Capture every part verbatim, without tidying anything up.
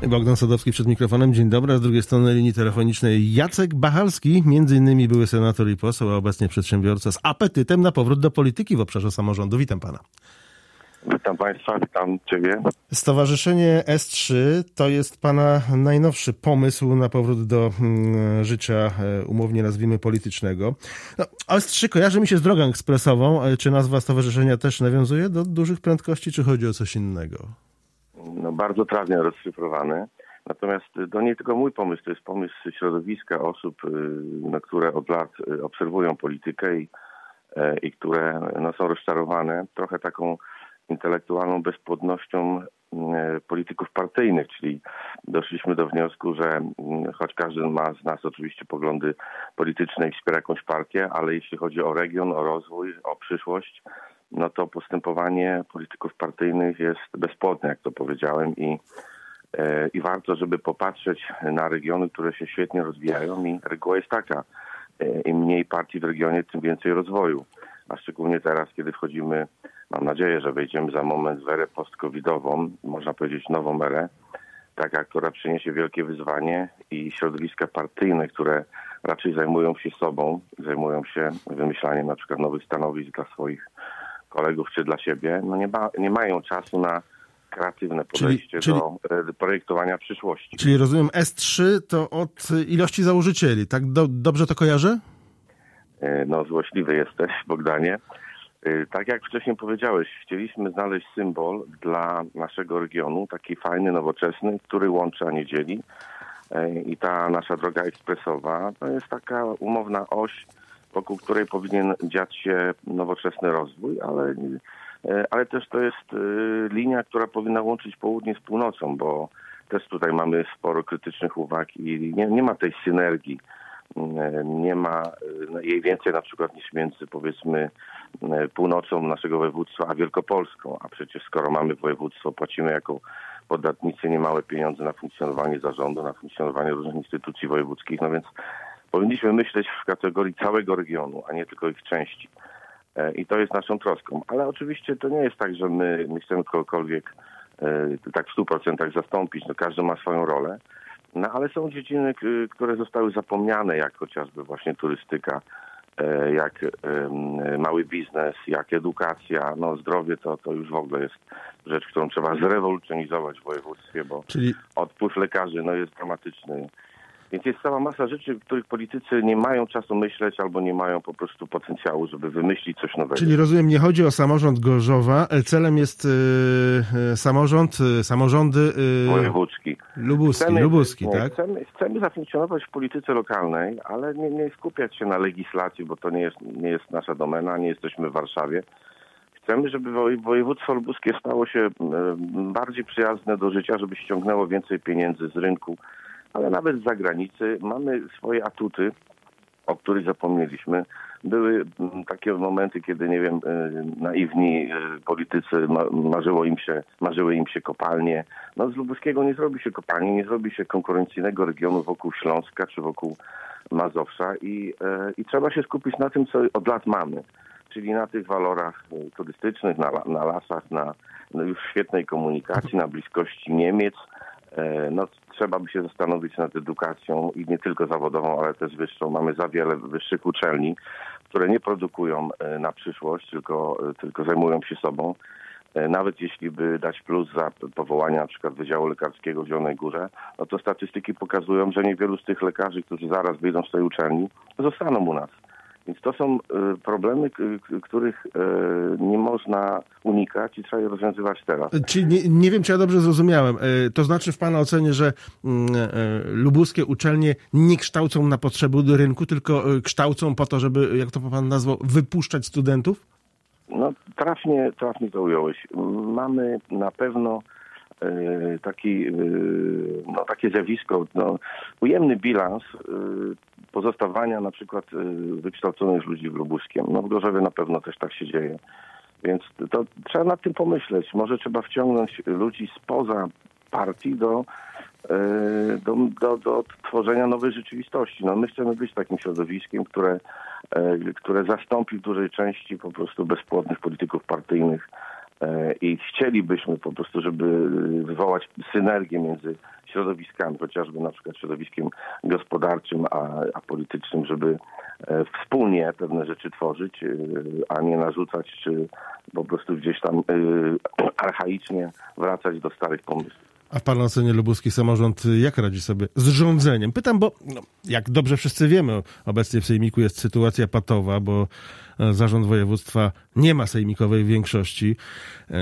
Bogdan Sadowski przed mikrofonem. Dzień dobry. A z drugiej strony linii telefonicznej Jacek Bachalski, między innymi były senator i poseł, a obecnie przedsiębiorca z apetytem na powrót do polityki w obszarze samorządu. Witam pana. Witam państwa, witam ciebie. Stowarzyszenie S trzy to jest pana najnowszy pomysł na powrót do mm, życia, umownie nazwijmy, politycznego. No, S trzy kojarzy mi się z drogą ekspresową. Czy nazwa stowarzyszenia też nawiązuje do dużych prędkości, czy chodzi o coś innego? No, bardzo trawnie rozszyfrowany. Natomiast to nie tylko mój pomysł, to jest pomysł środowiska osób, no, które od lat obserwują politykę i, i które no, są rozczarowane trochę taką intelektualną bezpłodnością polityków partyjnych, czyli doszliśmy do wniosku, że choć każdy ma z nas oczywiście poglądy polityczne i wspiera jakąś partię, ale jeśli chodzi o region, o rozwój, o przyszłość, no to postępowanie polityków partyjnych jest bezpłodne, jak to powiedziałem, i, i warto, żeby popatrzeć na regiony, które się świetnie rozwijają, i reguła jest taka: im mniej partii w regionie, tym więcej rozwoju. A szczególnie teraz, kiedy wchodzimy, mam nadzieję, że wejdziemy za moment w erę post-covidową, można powiedzieć nową erę, taka, która przyniesie wielkie wyzwanie, i środowiska partyjne, które raczej zajmują się sobą, zajmują się wymyślaniem na przykład nowych stanowisk dla swoich kolegów czy dla siebie, no nie, ma, nie mają czasu na kreatywne podejście czyli, do czyli, projektowania przyszłości. Czyli rozumiem, S trzy to od ilości założycieli, tak? Do, dobrze to kojarzę? No, złośliwy jesteś, Bogdanie. Tak jak wcześniej powiedziałeś, chcieliśmy znaleźć symbol dla naszego regionu, taki fajny, nowoczesny, który łączy, a nie dzieli. I ta nasza droga ekspresowa to jest taka umowna oś, wokół której powinien dziać się nowoczesny rozwój, ale, ale też to jest linia, która powinna łączyć południe z północą, bo też tutaj mamy sporo krytycznych uwag i nie, nie ma tej synergii. Nie ma jej więcej na przykład niż między, powiedzmy, północą naszego województwa a Wielkopolską. A przecież skoro mamy województwo, płacimy jako podatnicy niemałe pieniądze na funkcjonowanie zarządu, na funkcjonowanie różnych instytucji wojewódzkich, no więc powinniśmy myśleć w kategorii całego regionu, a nie tylko ich części. I to jest naszą troską. Ale oczywiście to nie jest tak, że my, my chcemy kogokolwiek tak w stu procentach zastąpić. No, każdy ma swoją rolę. No ale są dziedziny, które zostały zapomniane, jak chociażby właśnie turystyka, jak mały biznes, jak edukacja. No zdrowie to, to już w ogóle jest rzecz, którą trzeba zrewolucjonizować w województwie, bo Czyli... odpływ lekarzy no, jest dramatyczny. Więc jest cała masa rzeczy, w których politycy nie mają czasu myśleć albo nie mają po prostu potencjału, żeby wymyślić coś nowego. Czyli rozumiem, nie chodzi o samorząd Gorzowa, celem jest yy, samorząd, yy, samorządy... Yy, wojewódzki. Lubuski, chcemy, lubuski nie, tak? Chcemy, chcemy zafunkcjonować w polityce lokalnej, ale nie, nie skupiać się na legislacji, bo to nie jest, nie jest nasza domena, nie jesteśmy w Warszawie. Chcemy, żeby województwo lubuskie stało się bardziej przyjazne do życia, żeby ściągnęło więcej pieniędzy z rynku, ale nawet z zagranicy. Mamy swoje atuty, o których zapomnieliśmy. Były takie momenty, kiedy, nie wiem, naiwni politycy marzyło im się, marzyły im się kopalnie. No z lubuskiego nie zrobi się kopalni, nie zrobi się konkurencyjnego regionu wokół Śląska czy wokół Mazowsza i, i trzeba się skupić na tym, co od lat mamy. Czyli na tych walorach turystycznych, na, na lasach, na no już świetnej komunikacji, na bliskości Niemiec. No, trzeba by się zastanowić nad edukacją i nie tylko zawodową, ale też wyższą. Mamy za wiele wyższych uczelni, które nie produkują na przyszłość, tylko, tylko zajmują się sobą. Nawet jeśli by dać plus za powołanie na przykład Wydziału Lekarskiego w Zielonej Górze, no to statystyki pokazują, że niewielu z tych lekarzy, którzy zaraz wyjdą z tej uczelni, zostaną u nas. Więc to są problemy, których nie można unikać i trzeba je rozwiązywać teraz. Czyli nie, nie wiem, czy ja dobrze zrozumiałem. To znaczy w pana ocenie, że lubuskie uczelnie nie kształcą na potrzeby rynku, tylko kształcą po to, żeby, jak to pan nazwał, wypuszczać studentów? No trafnie, trafnie to ująłeś. Mamy na pewno taki, no, takie zjawisko, no, ujemny bilans pozostawania na przykład wykształconych ludzi w Lubuskiem. No w Gorzowie na pewno też tak się dzieje. Więc to trzeba nad tym pomyśleć. Może trzeba wciągnąć ludzi spoza partii do, do, do, do tworzenia nowej rzeczywistości. No my chcemy być takim środowiskiem, które, które zastąpi w dużej części po prostu bezpłodnych polityków partyjnych i chcielibyśmy po prostu, żeby wywołać synergię między środowiskami, chociażby na przykład środowiskiem gospodarczym, a, a politycznym, żeby wspólnie pewne rzeczy tworzyć, a nie narzucać, czy po prostu gdzieś tam archaicznie wracać do starych pomysłów. A w pana ocenie lubuski samorząd jak radzi sobie z rządzeniem? Pytam, bo no, jak dobrze wszyscy wiemy, obecnie w sejmiku jest sytuacja patowa, bo zarząd województwa nie ma sejmikowej większości yy,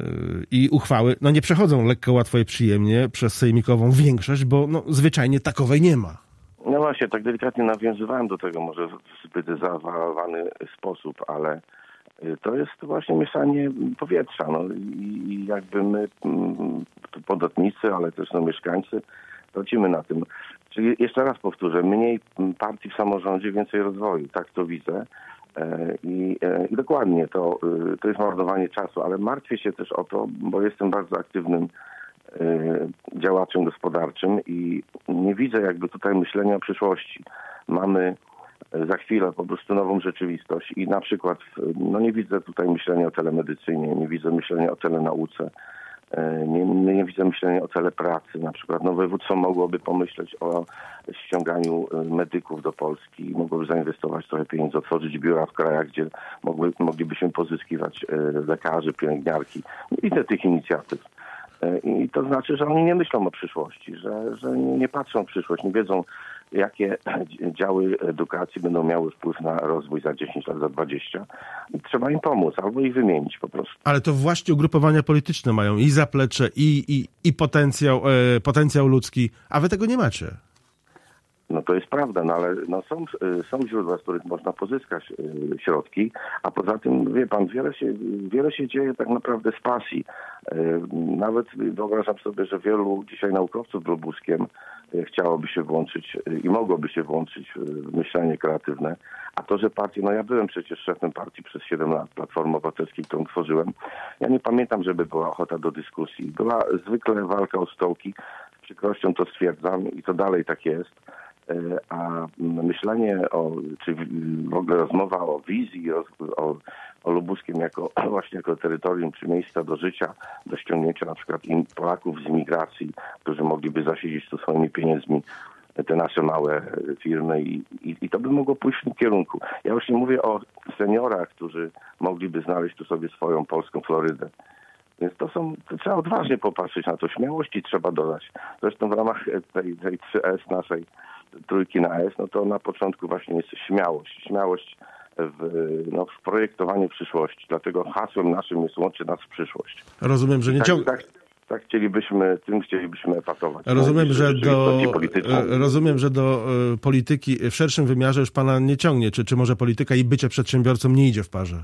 i uchwały no, nie przechodzą lekko, łatwo i przyjemnie przez sejmikową większość, bo no, zwyczajnie takowej nie ma. No właśnie, tak delikatnie nawiązywałem do tego, może w zbyt zaawansowany sposób, ale to jest właśnie mieszanie powietrza. No i jakby my, podatnicy, ale też no, mieszkańcy, tracimy na tym. Czyli jeszcze raz powtórzę, mniej partii w samorządzie, więcej rozwoju. Tak to widzę. I, i dokładnie to, to jest marnowanie czasu, ale martwię się też o to, bo jestem bardzo aktywnym działaczem gospodarczym i nie widzę jakby tutaj myślenia o przyszłości. Mamy za chwilę po prostu nową rzeczywistość i na przykład no nie widzę tutaj myślenia o telemedycynie, nie widzę myślenia o telenauce, nie, nie widzę myślenia o telepracy. Na przykład no województwo mogłoby pomyśleć o ściąganiu medyków do Polski, mogłoby zainwestować trochę pieniędzy, otworzyć biura w krajach, gdzie mogły, moglibyśmy pozyskiwać lekarzy, pielęgniarki. Nie widzę tych inicjatyw. I to znaczy, że oni nie myślą o przyszłości, że, że nie patrzą w przyszłość, nie wiedzą, jakie działy edukacji będą miały wpływ na rozwój za dziesięć lat, za dwadzieścia. I trzeba im pomóc albo ich wymienić po prostu. Ale to właśnie ugrupowania polityczne mają i zaplecze, i, i, i potencjał, e, potencjał ludzki, a wy tego nie macie. No to jest prawda, no ale no są, są źródła, z których można pozyskać y, środki, a poza tym, wie pan, wiele się, wiele się dzieje tak naprawdę z pasji. Y, nawet wyobrażam sobie, że wielu dzisiaj naukowców lubuskiem y, chciałoby się włączyć y, i mogłoby się włączyć w myślenie kreatywne, a to, że partie, no ja byłem przecież szefem partii przez siedem lat, Platformy Obywatelskiej, którą tworzyłem. Ja nie pamiętam, żeby była ochota do dyskusji. Była zwykle walka o stołki, z przykrością to stwierdzam i to dalej tak jest. A myślenie o, czy w ogóle rozmowa o wizji, o, o, o lubuskim jako właśnie jako terytorium, czy miejsca do życia, do ściągnięcia na przykład Polaków z imigracji, którzy mogliby zasiedzieć tu swoimi pieniędzmi te nasze małe firmy i, i, i to by mogło pójść w tym kierunku. Ja już nie mówię o seniorach, którzy mogliby znaleźć tu sobie swoją polską Florydę. Więc to są, to trzeba odważnie popatrzeć na to. Śmiałości trzeba dodać. Zresztą w ramach tej, tej trzy S naszej trójki na S, no to na początku właśnie jest śmiałość. Śmiałość w, no, w projektowaniu przyszłości. Dlatego hasłem naszym jest łączy nas w przyszłość. Rozumiem, że nie tak, ciąg... tak, tak chcielibyśmy, tym chcielibyśmy epatować. Rozumiem, no, że do, politycznej. rozumiem, że do polityki w szerszym wymiarze już pana nie ciągnie. Czy, czy może polityka i bycie przedsiębiorcą nie idzie w parze?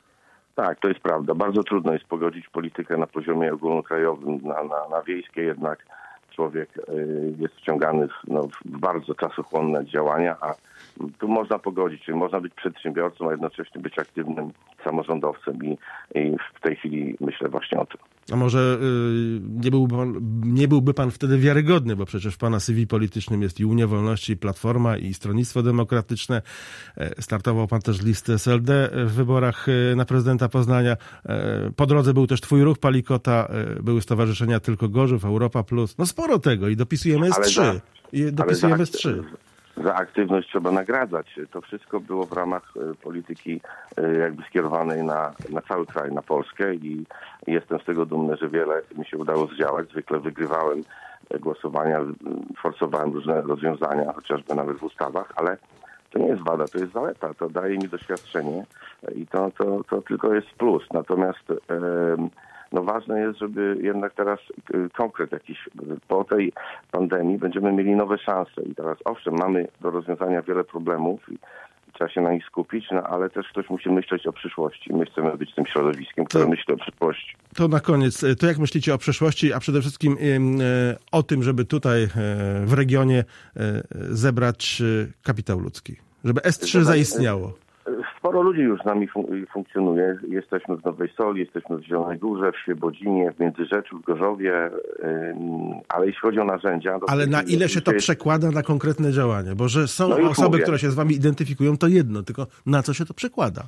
Tak, to jest prawda. Bardzo trudno jest pogodzić politykę na poziomie ogólnokrajowym, na, na, na wiejskie jednak człowiek jest wciągany w, no, w bardzo czasochłonne działania, a tu można pogodzić, czyli można być przedsiębiorcą, a jednocześnie być aktywnym samorządowcem i, i w tej chwili myślę właśnie o tym. A może yy, nie, byłby pan, nie byłby pan wtedy wiarygodny, bo przecież w pana C V politycznym jest i Unia Wolności, i Platforma, i Stronnictwo Demokratyczne. Startował pan też z listy S L D w wyborach na prezydenta Poznania. Po drodze był też twój ruch Palikota, były stowarzyszenia Tylko Gorzów, Europa Plus. No sporo tego i dopisujemy S trzy. Za, I dopisujemy S trzy. Za aktywność trzeba nagradzać. To wszystko było w ramach polityki jakby skierowanej na, na cały kraj, na Polskę i jestem z tego dumny, że wiele mi się udało zdziałać. Zwykle wygrywałem głosowania, forsowałem różne rozwiązania, chociażby nawet w ustawach, ale to nie jest wada, to jest zaleta. To daje mi doświadczenie i to, to, to tylko jest plus. Natomiast e, no ważne jest, żeby jednak teraz konkret jakiś, po tej pandemii będziemy mieli nowe szanse i teraz owszem, mamy do rozwiązania wiele problemów i trzeba się na nich skupić, no ale też ktoś musi myśleć o przyszłości. My chcemy być tym środowiskiem, które to, myśli o przyszłości. To na koniec, to jak myślicie o przyszłości, a przede wszystkim e, o tym, żeby tutaj e, w regionie e, zebrać kapitał ludzki, żeby S trzy zaistniało? Sporo ludzi już z nami fun- funkcjonuje. Jesteśmy w Nowej Soli, jesteśmy w Zielonej Górze, w Świebodzinie, w Międzyrzeczu, w Gorzowie, yy, ale jeśli chodzi o narzędzia... Ale na ile się to jest... przekłada na konkretne działanie? Bo że są no osoby, mówię. które się z wami identyfikują, to jedno, tylko na co się to przekłada?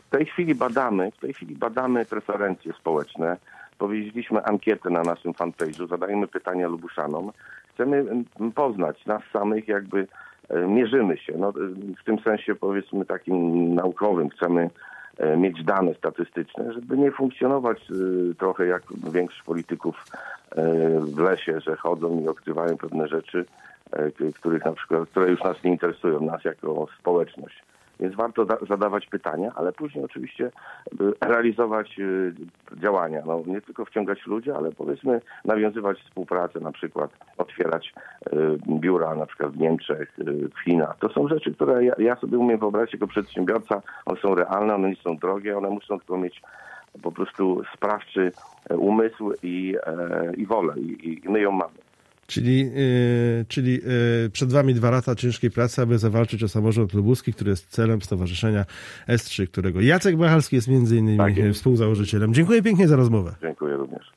w tej chwili badamy, w tej chwili badamy preferencje społeczne. Powiedzieliśmy ankietę na naszym fanpage'u, zadajemy pytania Lubuszanom. Chcemy poznać nas samych, jakby mierzymy się. No, w tym sensie, powiedzmy, takim naukowym. Chcemy mieć dane statystyczne, żeby nie funkcjonować trochę jak większość polityków w lesie, że chodzą i odkrywają pewne rzeczy, których na przykład, które już nas nie interesują, nas jako społeczność. Więc warto da- zadawać pytania, ale później oczywiście realizować y, działania. No, nie tylko wciągać ludzi, ale powiedzmy nawiązywać współpracę, na przykład otwierać y, biura na przykład w Niemczech, y, w Chinach. To są rzeczy, które ja, ja sobie umiem wyobrazić jako przedsiębiorca. One są realne, one nie są drogie, one muszą tylko mieć po prostu sprawczy umysł i, e, i wolę. I, I my ją mamy. Czyli, yy, czyli yy, przed wami dwa lata ciężkiej pracy, aby zawalczyć o samorząd lubuski, który jest celem Stowarzyszenia S trzy, którego Jacek Machalski jest między innymi Tak jest. współzałożycielem. Dziękuję pięknie za rozmowę. Dziękuję również.